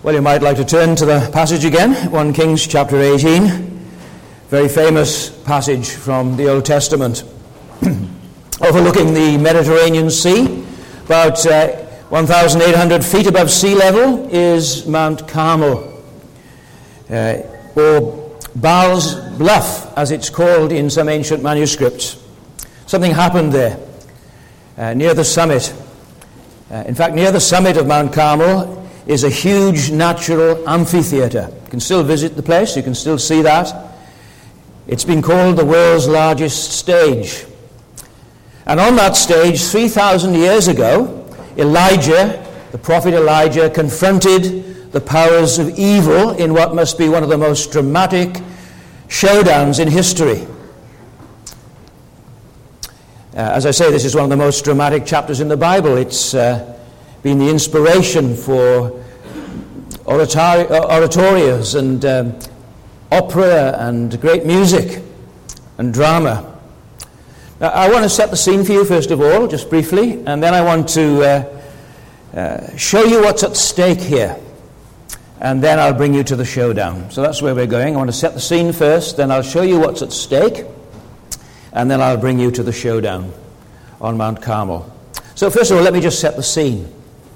Well, you might like to turn to the passage again, 1 Kings chapter 18. Very famous passage from the Old Testament. Overlooking the Mediterranean Sea, about 1,800 feet above sea level, is Mount Carmel, or Baal's Bluff, as it's called in some ancient manuscripts. Something happened there, near the summit. In fact, near the summit of Mount Carmel is a huge natural amphitheater. You can still visit the place, you can still see that. It's been called the world's largest stage. And on that stage, 3,000 years ago, Elijah, the prophet Elijah, confronted the powers of evil in what must be one of the most dramatic showdowns in history. As I say, this is one of the most dramatic chapters in the Bible. It's been the inspiration for oratorios and opera and great music and drama. Now, I want to set the scene for you first of all, just briefly, and then I want to show you what's at stake here, and then I'll bring you to the showdown. So that's where we're going. I want to set the scene first, then I'll show you what's at stake, and then I'll bring you to the showdown on Mount Carmel. So first of all, let me just set the scene.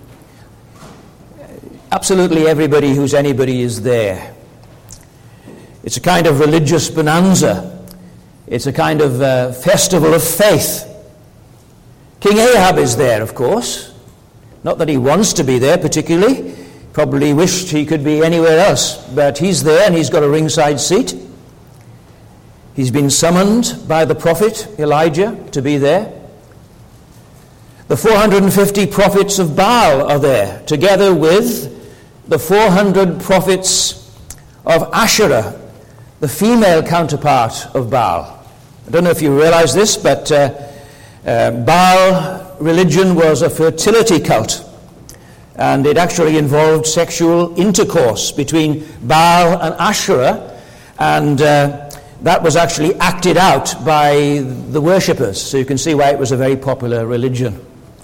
Absolutely everybody who's anybody is there. It's a kind of religious bonanza. It's a kind of festival of faith. King Ahab is there, of course. Not that he wants to be there particularly. Probably wished he could be anywhere else. But he's there and he's got a ringside seat. He's been summoned by the prophet Elijah to be there. The 450 prophets of Baal are there, together with the 400 prophets of Asherah, the female counterpart of Baal. I don't know if you realize this, but Baal religion was a fertility cult, and it actually involved sexual intercourse between Baal and Asherah, and that was actually acted out by the worshippers, so you can see why it was a very popular religion.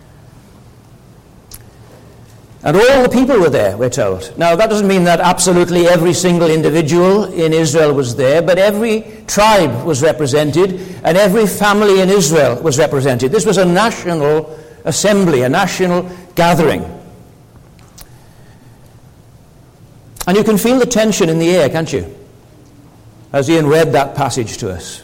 And all the people were there, we're told. Now, that doesn't mean that absolutely every single individual in Israel was there, but every tribe was represented, and every family in Israel was represented. This was a national assembly, a national gathering. And you can feel the tension in the air, can't you? As Ian read that passage to us.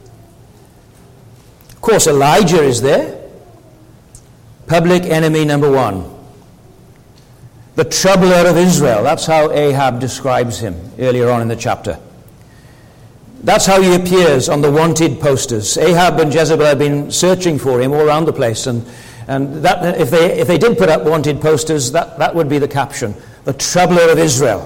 Of course, Elijah is there. Public enemy number one. The troubler of Israel. That's how Ahab describes him earlier on in the chapter. That's how he appears on the wanted posters. Ahab and Jezebel have been searching for him all around the place, and that, if they did put up wanted posters, that would be the caption. The troubler of Israel.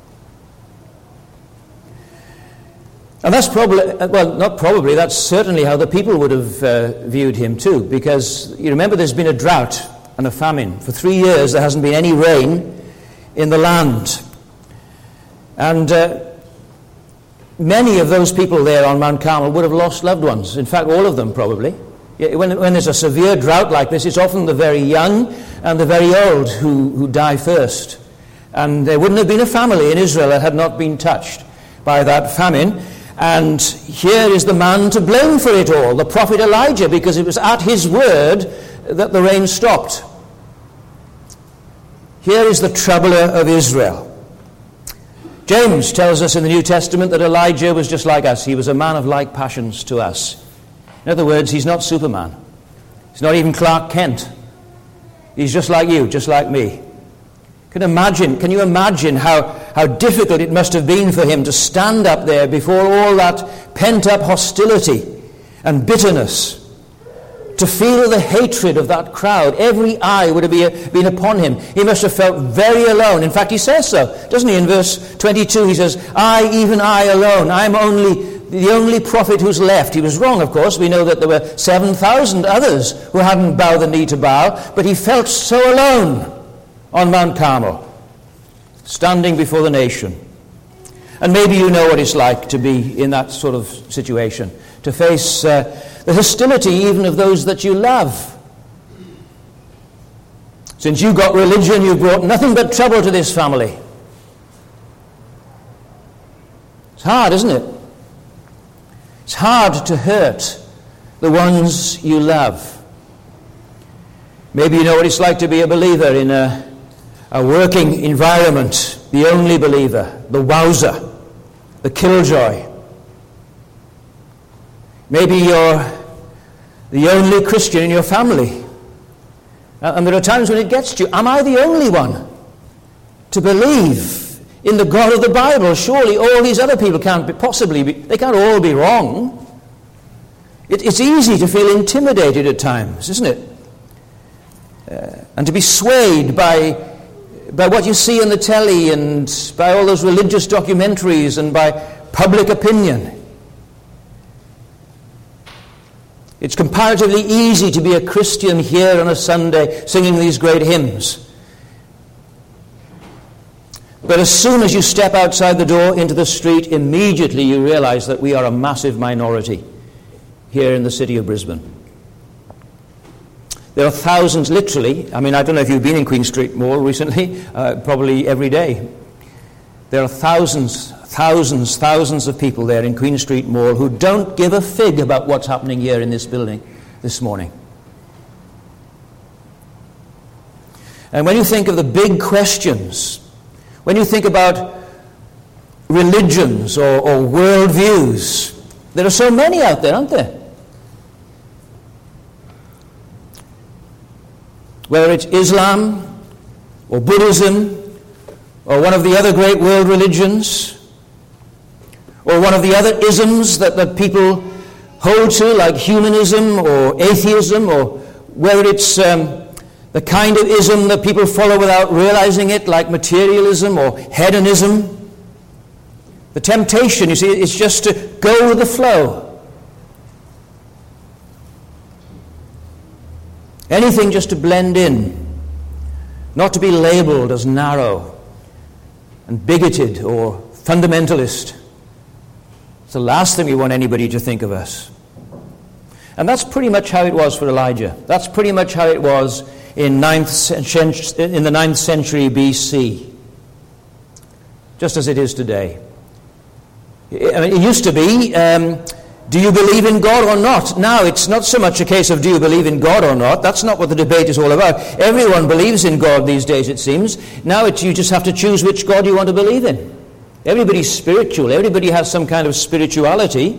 And that's probably, well, not probably, that's certainly how the people would have viewed him too, because you remember there's been a drought and a famine. For 3 years there hasn't been any rain in the land. And many of those people there on Mount Carmel would have lost loved ones. In fact, all of them probably. When there's a severe drought like this, it's often the very young and the very old who die first. And there wouldn't have been a family in Israel that had not been touched by that famine. And here is the man to blame for it all, the prophet Elijah, because it was at his word that the rain stopped. Here is the troubler of Israel. James tells us in the New Testament that Elijah was just like us. He was a man of like passions to us. In other words, he's not Superman. He's not even Clark Kent. He's just like you, just like me. Can you imagine how difficult it must have been for him to stand up there before all that pent-up hostility and bitterness, to feel the hatred of that crowd? Every eye would have been upon him. He must have felt very alone. In fact, he says so, doesn't he? In verse 22, he says, even I alone, I'm the only prophet who's left. He was wrong, of course. We know that there were 7,000 others who hadn't bowed the knee to Baal, but he felt so alone on Mount Carmel, standing before the nation. And maybe you know what it's like to be in that sort of situation, to face the hostility even of those that you love. Since you got religion, you brought nothing but trouble to this family. hard, isn't it? It's hard to hurt the ones you love. Maybe you know what it's like to be a believer in a working environment, the only believer, the wowser, the killjoy. Maybe you're the only Christian in your family. And there are times when it gets to you, am I the only one to believe in the God of the Bible? Surely all these other people can't they can't all be wrong. It's easy to feel intimidated at times, isn't it? And to be swayed by what you see on the telly and by all those religious documentaries and by public opinion. It's comparatively easy to be a Christian here on a Sunday singing these great hymns. But as soon as you step outside the door into the street, immediately you realize that we are a massive minority here in the city of Brisbane. There are thousands, literally. I don't know if you've been in Queen Street Mall recently, probably every day. There are thousands of people there in Queen Street Mall who don't give a fig about what's happening here in this building this morning. And when you think of the big questions, when you think about religions or worldviews, there are so many out there, aren't there? Whether it's Islam or Buddhism or one of the other great world religions or one of the other isms that people hold to, like humanism or atheism, or whether it's the kind of ism that people follow without realizing it, like materialism or hedonism. The temptation, you see, is just to go with the flow. Anything just to blend in, not to be labeled as narrow and bigoted or fundamentalist. It's the last thing we want anybody to think of us. And that's pretty much how it was for Elijah. That's pretty much how it was in the 9th century BC, just as it is today. It used to be, do you believe in God or not? Now it's not so much a case of do you believe in God or not. That's not what the debate is all about. Everyone believes in God these days, it seems. Now you just have to choose which God you want to believe in. Everybody's spiritual. Everybody has some kind of spirituality.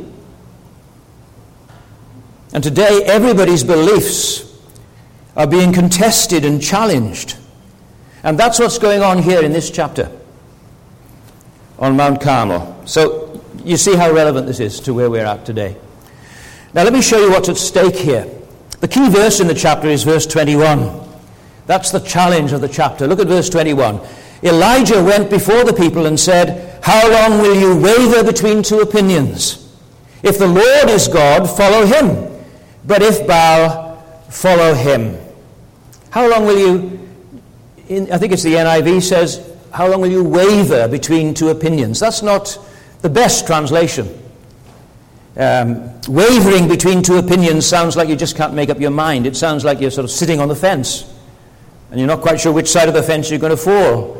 And today everybody's beliefs are being contested and challenged. And that's what's going on here in this chapter on Mount Carmel. So you see how relevant this is to where we're at today. Now let me show you what's at stake here. The key verse in the chapter is verse 21. That's the challenge of the chapter. Look at verse 21. Elijah went before the people and said, "How long will you waver between two opinions? If the Lord is God, follow him. But if Baal, follow him." How long will you, I think it's the NIV says, how long will you waver between two opinions? That's not the best translation. Wavering between two opinions sounds like you just can't make up your mind. It sounds like you're sort of sitting on the fence and you're not quite sure which side of the fence you're going to fall.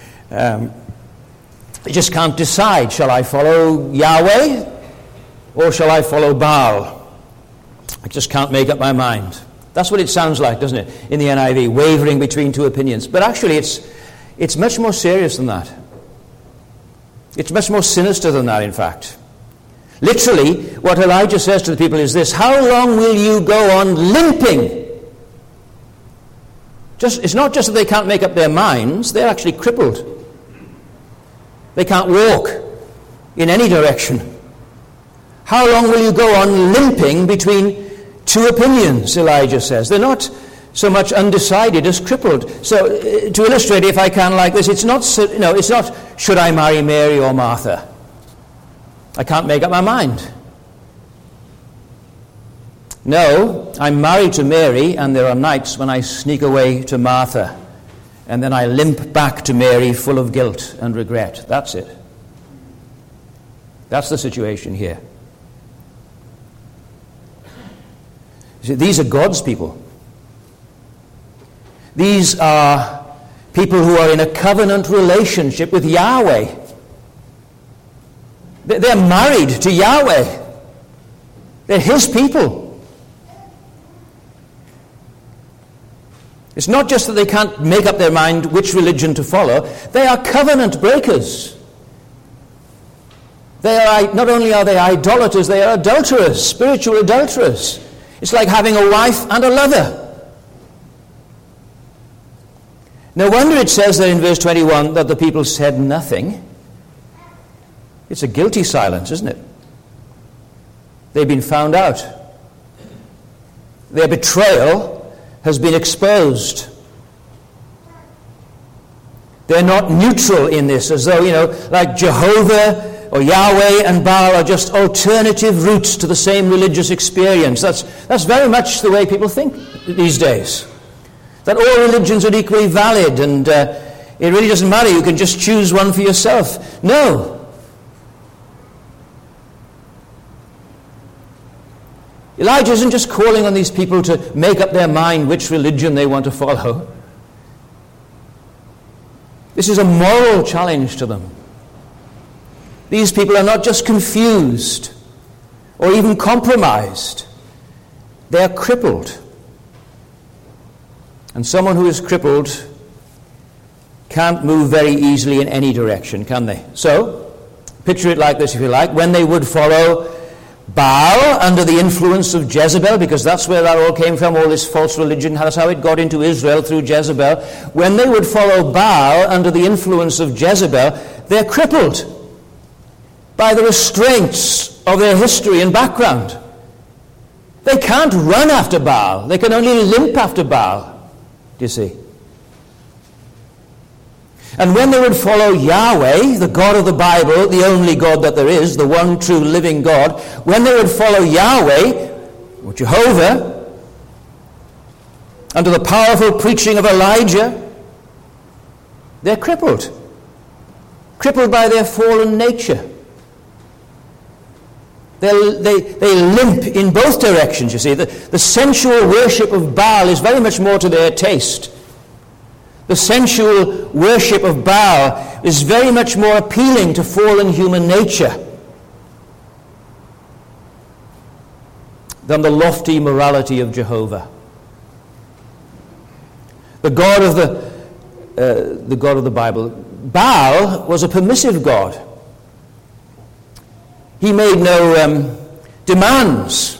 You just can't decide. Shall I follow Yahweh or shall I follow Baal? I just can't make up my mind. That's what it sounds like, doesn't it, in the NIV, wavering between two opinions. But actually it's much more serious than that. It's much more sinister than that, in fact. Literally, what Elijah says to the people is this: how long will you go on limping? It's not just that they can't make up their minds, they're actually crippled. They can't walk in any direction. How long will you go on limping between two opinions, Elijah says. They're not so much undecided as crippled. So to illustrate, if I can, like this, it's not should I marry Mary or Martha? I can't make up my mind. No, I'm married to Mary, and there are nights when I sneak away to Martha, and then I limp back to Mary full of guilt and regret. That's it. That's the situation here. You see, these are God's people. These are people who are in a covenant relationship with Yahweh. They're married to Yahweh. They're his people. It's not just that they can't make up their mind which religion to follow. They are covenant breakers. Not only are they idolaters, they are adulterers, spiritual adulterers. It's like having a wife and a lover. No wonder it says there in verse 21 that the people said nothing. It's a guilty silence, isn't it? They've been found out. Their betrayal has been exposed. They're not neutral in this, as though, like Jehovah or Yahweh and Baal are just alternative routes to the same religious experience. That's very much the way people think these days. That all religions are equally valid and it really doesn't matter, you can just choose one for yourself. No. Elijah isn't just calling on these people to make up their mind which religion they want to follow. This is a moral challenge to them. These people are not just confused or even compromised. They are crippled. And someone who is crippled can't move very easily in any direction, can they? So, picture it like this if you like. When they would follow Baal under the influence of Jezebel, because that's where that all came from, all this false religion, that's how it got into Israel through Jezebel. When they would follow Baal under the influence of Jezebel, they're crippled by the restraints of their history and background. They can't run after Baal. They can only limp after Baal. Do you see? And when they would follow Yahweh, the God of the Bible, the only God that there is, the one true living God, when they would follow Yahweh, or Jehovah, under the powerful preaching of Elijah, they're crippled. Crippled by their fallen nature. They limp in both directions, you see. The sensual worship of Baal is very much more to their taste. The sensual worship of Baal is very much more appealing to fallen human nature than the lofty morality of Jehovah. The God of the Bible. Baal was a permissive God. He made no demands.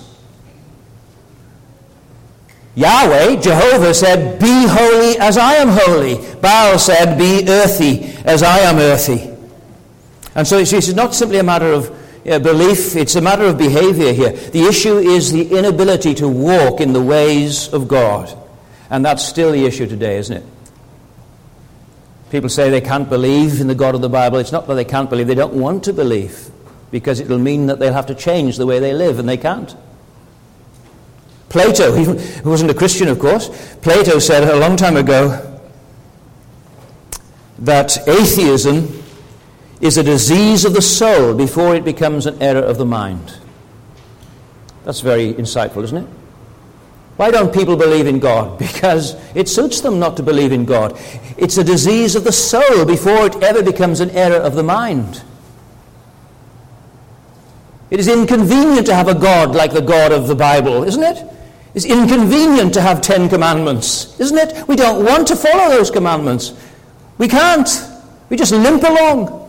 Yahweh, Jehovah, said, "Be holy as I am holy." Baal said, "Be earthy as I am earthy." And so it's not simply a matter of belief, it's a matter of behavior here. The issue is the inability to walk in the ways of God. And that's still the issue today, isn't it? People say they can't believe in the God of the Bible. It's not that they can't believe, they don't want to believe, because it'll mean that they'll have to change the way they live, and they can't. Plato, who wasn't a Christian, of course, Plato said a long time ago that atheism is a disease of the soul before it becomes an error of the mind. That's very insightful, isn't it? Why don't people believe in God? Because it suits them not to believe in God. It's a disease of the soul before it ever becomes an error of the mind. It is inconvenient to have a God like the God of the Bible, isn't it? It's inconvenient to have 10 commandments, isn't it? We don't want to follow those commandments. We can't. We just limp along.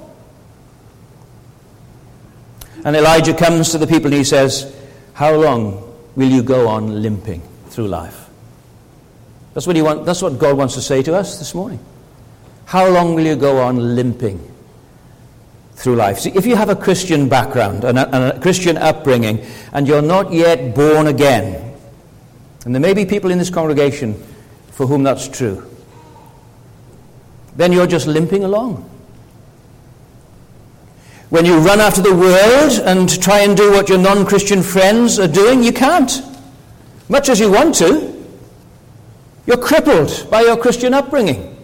And Elijah comes to the people and he says, "How long will you go on limping through life?" That's what God wants to say to us this morning. How long will you go on limping through life? See, if you have a Christian background and a Christian upbringing and you're not yet born again, and there may be people in this congregation for whom that's true, then you're just limping along. When you run after the world and try and do what your non-Christian friends are doing, you can't. Much as you want to, you're crippled by your Christian upbringing.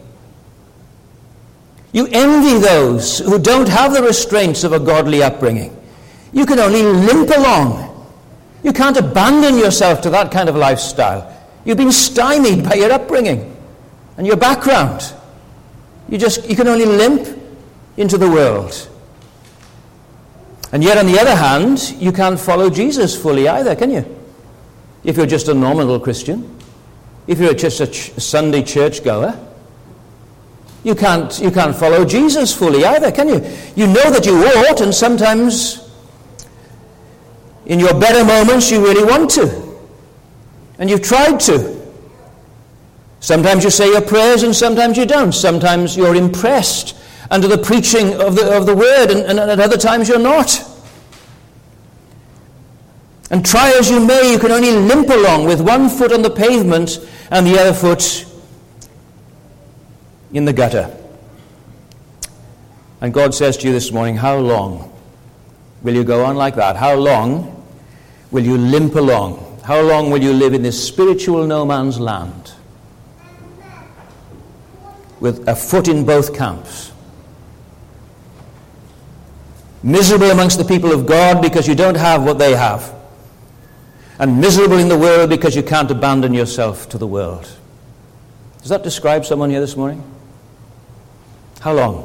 You envy those who don't have the restraints of a godly upbringing. You can only limp along. You can't abandon yourself to that kind of lifestyle. You've been stymied by your upbringing and your background. You can only limp into the world. And yet, on the other hand, you can't follow Jesus fully either, can you? If you're just a nominal Christian, if you're just a Sunday churchgoer, you can't follow Jesus fully either, can you? You know that you ought, and sometimes in your better moments you really want to. And you've tried to. Sometimes you say your prayers and sometimes you don't. Sometimes you're impressed under the preaching of the word, and at other times you're not. And try as you may, you can only limp along with one foot on the pavement and the other foot in the gutter. And God says to you this morning, how long will you go on like that? How long will you limp along? How long will you live in this spiritual no man's land with a foot in both camps? Miserable amongst the people of God because you don't have what they have, and miserable in the world because you can't abandon yourself to the world. Does that describe someone here this morning? How long?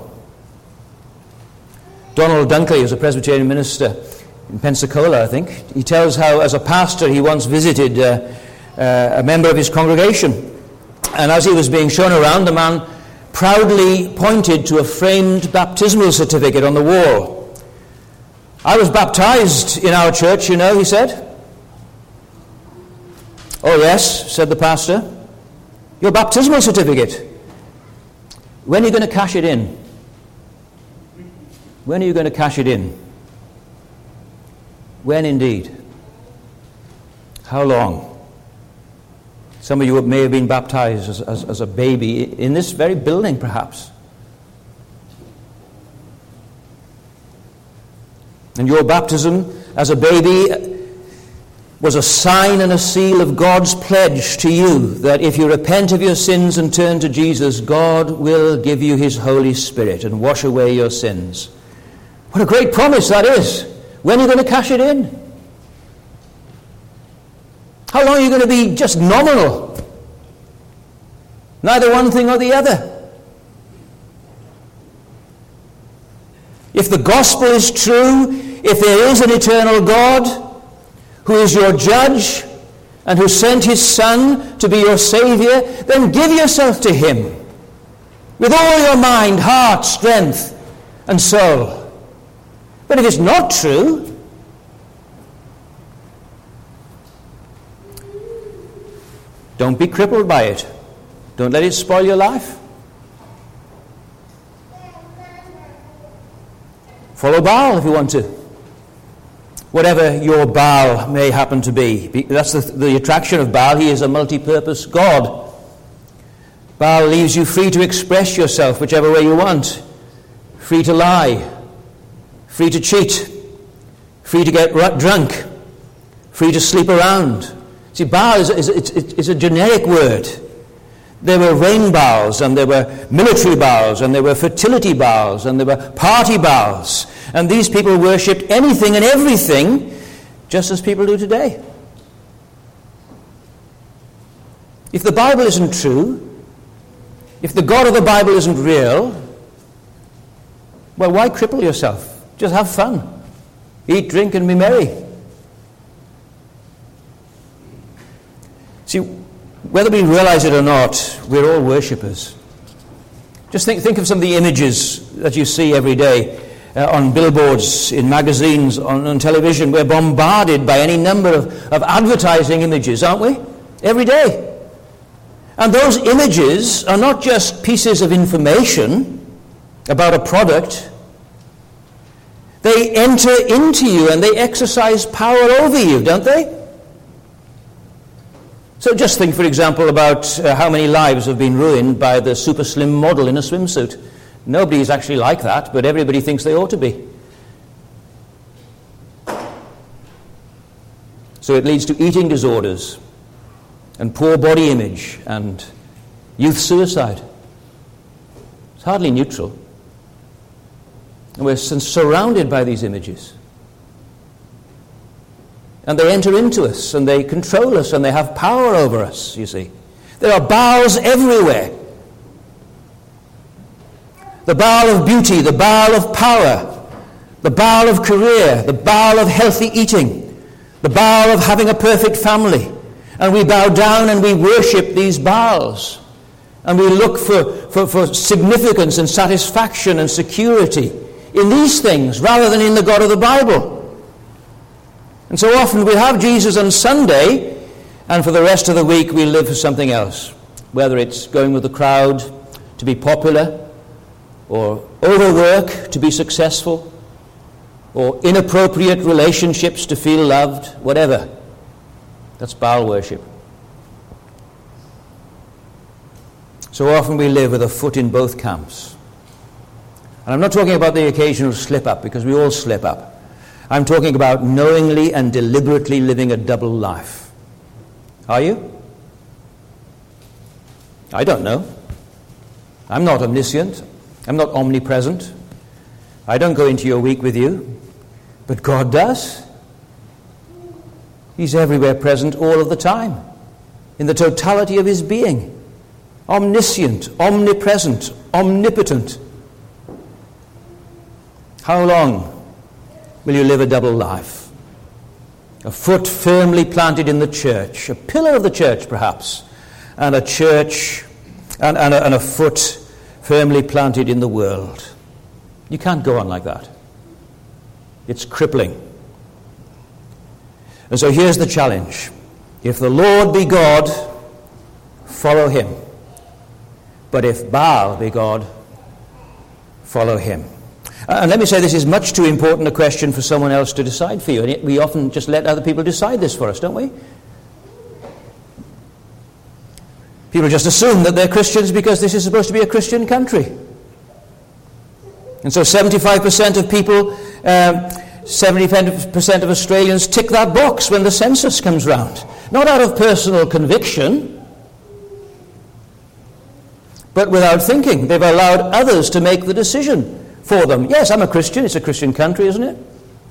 Donald Dunkley was a Presbyterian minister in Pensacola, I think. He tells how, as a pastor, he once visited a member of his congregation. And as he was being shown around, the man proudly pointed to a framed baptismal certificate on the wall. I was baptized in our church, you know, he said. Oh, yes, said the pastor. Your baptismal certificate. When are you going to cash it in? When are you going to cash it in? When indeed? How long? Some of you may have been baptized as a baby in this very building, perhaps. And your baptism as a baby was a sign and a seal of God's pledge to you that if you repent of your sins and turn to Jesus, God will give you his Holy Spirit and wash away your sins. What a great promise that is. When are you going to cash it in? How long are you going to be just nominal? Neither one thing or the other. If the gospel is true, if there is an eternal God who is your judge and who sent his Son to be your Savior, then give yourself to him with all your mind, heart, strength, and soul. But if it's not true, don't be crippled by it. Don't let it spoil your life. Follow Baal if you want to. Whatever your Baal may happen to be. That's the attraction of Baal. He is a multi-purpose God. Baal leaves you free to express yourself whichever way you want. Free to lie. Free to cheat. Free to get drunk. Free to sleep around. See, Baal is a generic word. There were rain Baals, and there were military Baals, and there were fertility Baals, and there were party Baals. And these people worshipped anything and everything, just as people do today. If the Bible isn't true, if the God of the Bible isn't real, well, why cripple yourself? Just have fun. Eat, drink, and be merry. See, whether we realize it or not, we're all worshippers. Just think of some of the images that you see every day on billboards, in magazines, on television. We're bombarded by any number of advertising images, aren't we? Every day. And those images are not just pieces of information about a product. They enter into you and they exercise power over you, don't they? So just think, for example, about how many lives have been ruined by the super slim model in a swimsuit. Nobody is actually like that, but everybody thinks they ought to be. So it leads to eating disorders and poor body image and youth suicide. It's hardly neutral. And we're surrounded by these images. And they enter into us, and they control us, and they have power over us, you see. There are Baals everywhere. The Baal of beauty, the Baal of power, the Baal of career, the Baal of healthy eating, the Baal of having a perfect family. And we bow down and we worship these Baals. And we look for significance and satisfaction and security in these things rather than in the God of the Bible. And so often we have Jesus on Sunday, and for the rest of the week we live for something else. Whether it's going with the crowd to be popular, or overwork to be successful, or inappropriate relationships to feel loved, whatever. That's Baal worship. So often we live with a foot in both camps. And I'm not talking about the occasional slip up, because we all slip up. I'm talking about knowingly and deliberately living a double life. Are you? I don't know. I'm not omniscient. I'm not omnipresent. I don't go into your week with you. But God does. He's everywhere present all of the time, in the totality of his being. Omniscient, omnipresent, omnipotent. How long will you live a double life? A foot firmly planted in the church, a pillar of the church perhaps, and a church and a foot firmly planted in the world. You can't go on like that. It's crippling. And so here's the challenge. If the Lord be God, follow him. But if Baal be God, follow him. And let me say, this is much too important a question for someone else to decide for you. And we often just let other people decide this for us, don't we? People just assume that they're Christians because this is supposed to be a Christian country. And so 75% of people, 70% of Australians tick that box when the census comes round. Not out of personal conviction, but without thinking. They've allowed others to make the decision for them. Yes, I'm a Christian. It's a Christian country, isn't it?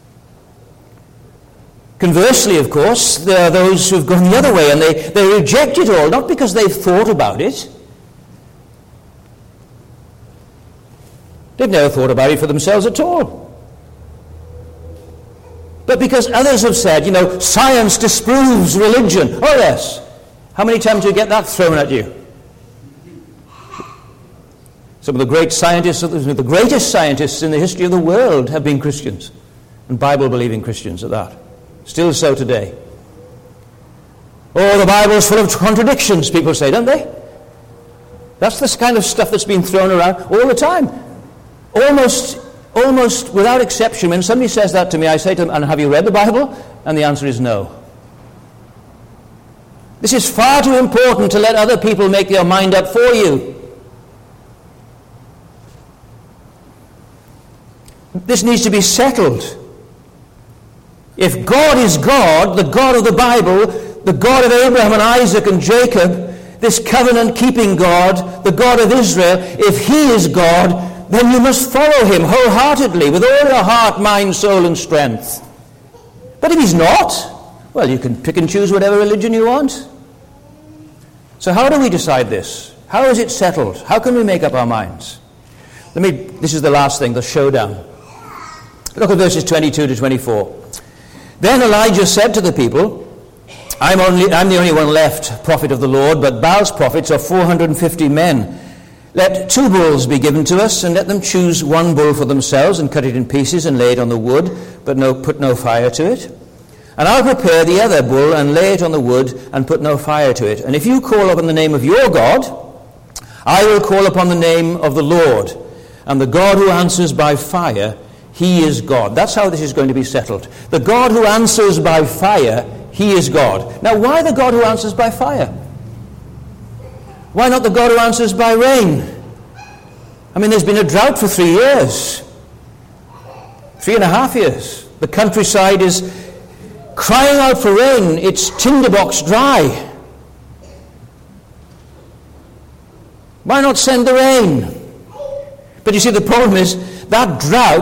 Conversely, of course, there are those who've gone the other way and they reject it all, not because they've thought about it. They've never thought about it for themselves at all. But because others have said, science disproves religion. Oh yes. How many times do you get that thrown at you? Some of the great scientists, the greatest scientists in the history of the world have been Christians. And Bible-believing Christians at that. Still so today. Oh, the Bible's full of contradictions, people say, don't they? That's the kind of stuff that's been thrown around all the time. Almost without exception, when somebody says that to me, I say to them, and have you read the Bible? And the answer is no. This is far too important to let other people make their mind up for you. This needs to be settled. If God is God, the God of the Bible, the God of Abraham and Isaac and Jacob, this covenant-keeping God, the God of Israel, if he is God, then you must follow him wholeheartedly, with all your heart, mind, soul, and strength. But if he's not, well, you can pick and choose whatever religion you want. So how do we decide this? How is it settled? How can we make up our minds? This is the last thing, the showdown. Look at verses 22 to 24. Then Elijah said to the people, I'm the only one left, prophet of the Lord, but Baal's prophets are 450 men. Let 2 bulls be given to us, and let them choose 1 bull for themselves, and cut it in pieces, and lay it on the wood, but put no fire to it. And I'll prepare the other bull, and lay it on the wood, and put no fire to it. And if you call upon the name of your God, I will call upon the name of the Lord. And the God who answers by fire, he is God. That's how this is going to be settled. The God who answers by fire, he is God. Now, why the God who answers by fire? Why not the God who answers by rain? I mean, there's been a drought for 3 years. 3.5 years. The countryside is crying out for rain. It's tinderbox dry. Why not send the rain? But you see, the problem is that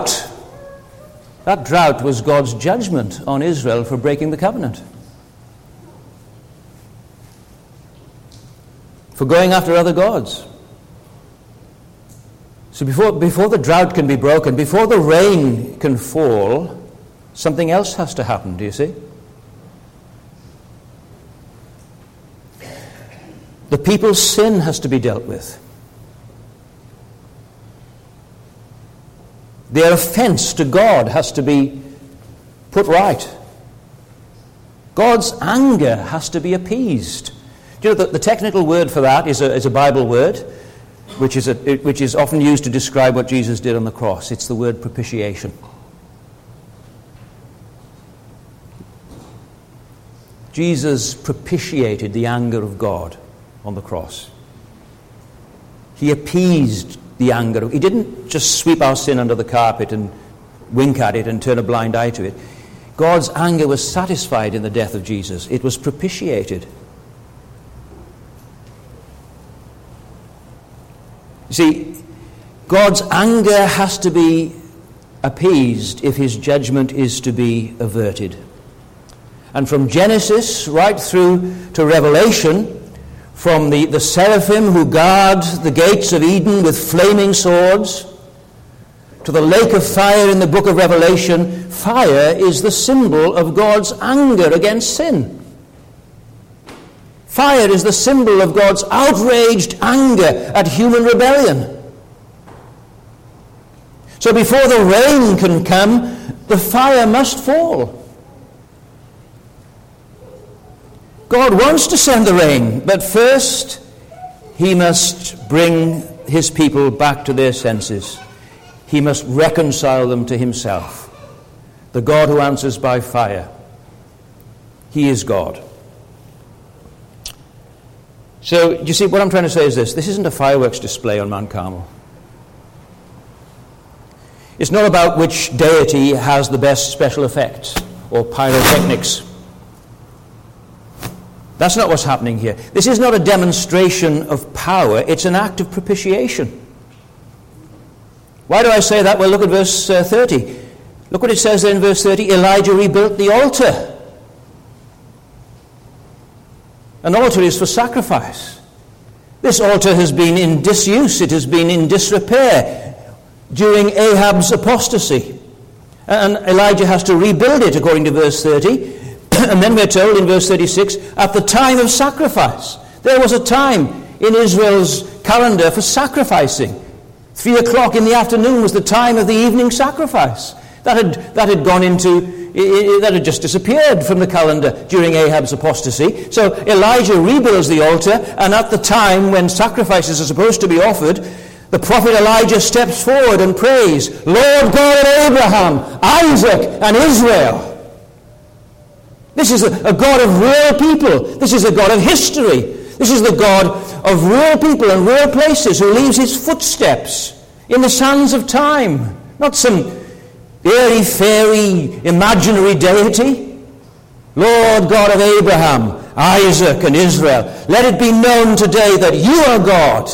drought was God's judgment on Israel for breaking the covenant. For going after other gods. So before the drought can be broken, before the rain can fall, something else has to happen, do you see? The people's sin has to be dealt with. Their offense to God has to be put right. God's anger has to be appeased. Do you know the technical word for that is a Bible word, which is often used to describe what Jesus did on the cross. It's the word propitiation. Jesus propitiated the anger of God on the cross. He appeased the anger. He didn't just sweep our sin under the carpet and wink at it and turn a blind eye to it. God's anger was satisfied in the death of Jesus. It was propitiated. You see, God's anger has to be appeased if his judgment is to be averted. And from Genesis right through to Revelation, from the seraphim who guard the gates of Eden with flaming swords, to the lake of fire in the book of Revelation, fire is the symbol of God's anger against sin. Fire is the symbol of God's outraged anger at human rebellion. So before the rain can come, the fire must fall. God wants to send the rain, but first he must bring his people back to their senses. He must reconcile them to himself. The God who answers by fire. He is God. So, you see, what I'm trying to say is this. This isn't a fireworks display on Mount Carmel. It's not about which deity has the best special effects or pyrotechnics. That's not what's happening here. This is not a demonstration of power. It's an act of propitiation. Why do I say that? Well, look at verse 30. Look what it says there in verse 30. Elijah rebuilt the altar. An altar is for sacrifice. This altar has been in disuse. It has been in disrepair during Ahab's apostasy. And Elijah has to rebuild it, according to verse 30. And then we're told in verse 36, at the time of sacrifice. There was a time in Israel's calendar for sacrificing. 3 o'clock in the afternoon was the time of the evening sacrifice. That had just disappeared from the calendar during Ahab's apostasy. So Elijah rebuilds the altar, and at the time when sacrifices are supposed to be offered, the prophet Elijah steps forward and prays, Lord God of Abraham, Isaac, and Israel. This is a God of real people. This is a God of history. This is the God of real people and real places who leaves his footsteps in the sands of time. Not some airy-fairy imaginary deity. Lord God of Abraham, Isaac, and Israel, let it be known today that you are God.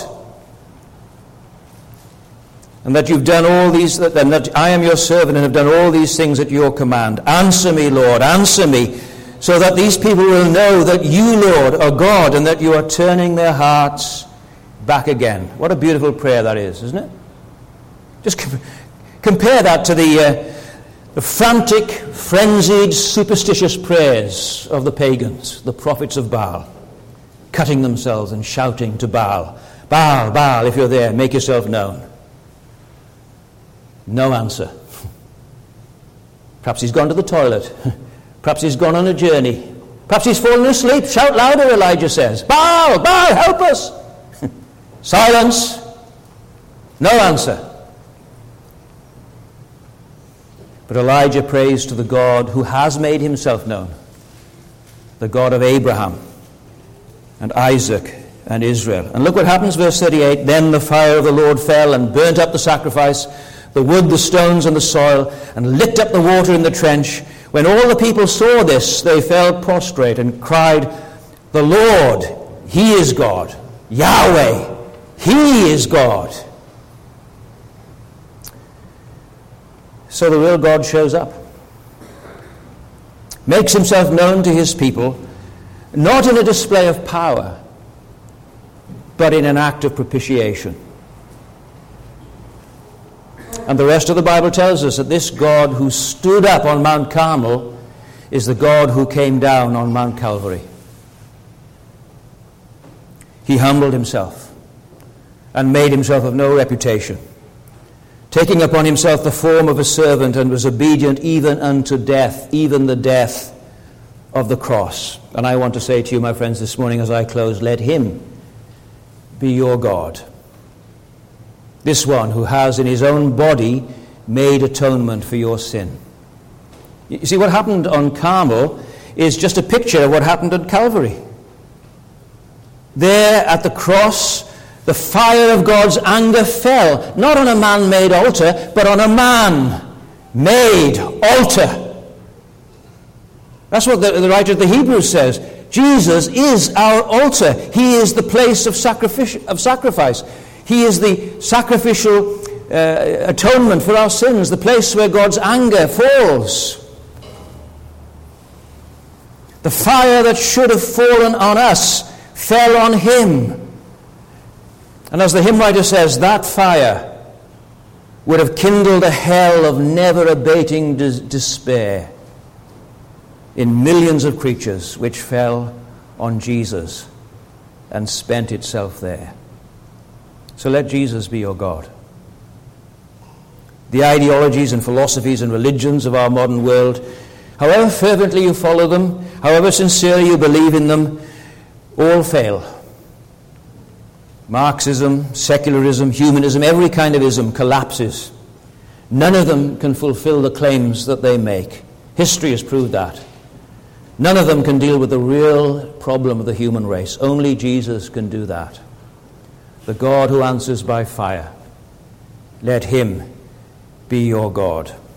And that you've done all these, and that I am your servant and have done all these things at your command. Answer me, Lord, answer me, so that these people will know that you, Lord, are God, and that you are turning their hearts back again. What a beautiful prayer that is, isn't it? Just compare that to the frantic, frenzied, superstitious prayers of the pagans, the prophets of Baal, cutting themselves and shouting to Baal, Baal, Baal, if you're there, make yourself known. No answer. Perhaps he's gone to the toilet. Perhaps he's gone on a journey. Perhaps he's fallen asleep. Shout louder, Elijah says. Baal, Baal, help us. Silence. No answer. But Elijah prays to the God who has made himself known. The God of Abraham and Isaac and Israel. And look what happens, verse 38. Then the fire of the Lord fell and burnt up the sacrifice, the wood, the stones, and the soil, and licked up the water in the trench. When all the people saw this, they fell prostrate and cried, the Lord, he is God. Yahweh, he is God. So the real God shows up. Makes himself known to his people, not in a display of power, but in an act of propitiation. And the rest of the Bible tells us that this God who stood up on Mount Carmel is the God who came down on Mount Calvary. He humbled himself and made himself of no reputation, taking upon himself the form of a servant, and was obedient even unto death, even the death of the cross. And I want to say to you, my friends, this morning as I close, let him be your God. This one who has in his own body made atonement for your sin. You see, what happened on Carmel is just a picture of what happened at Calvary. There at the cross, the fire of God's anger fell, not on a man-made altar, but on a man-made altar. That's what the writer of the Hebrews says. Jesus is our altar. He is the place of sacrifice. He is the sacrificial atonement for our sins, the place where God's anger falls. The fire that should have fallen on us fell on him. And as the hymn writer says, that fire would have kindled a hell of never-abating despair in millions of creatures, which fell on Jesus and spent itself there. So let Jesus be your God. The ideologies and philosophies and religions of our modern world, however fervently you follow them, however sincerely you believe in them, all fail. Marxism, secularism, humanism, every kind of ism collapses. None of them can fulfill the claims that they make. History has proved that. None of them can deal with the real problem of the human race. Only Jesus can do that. The God who answers by fire. Let him be your God.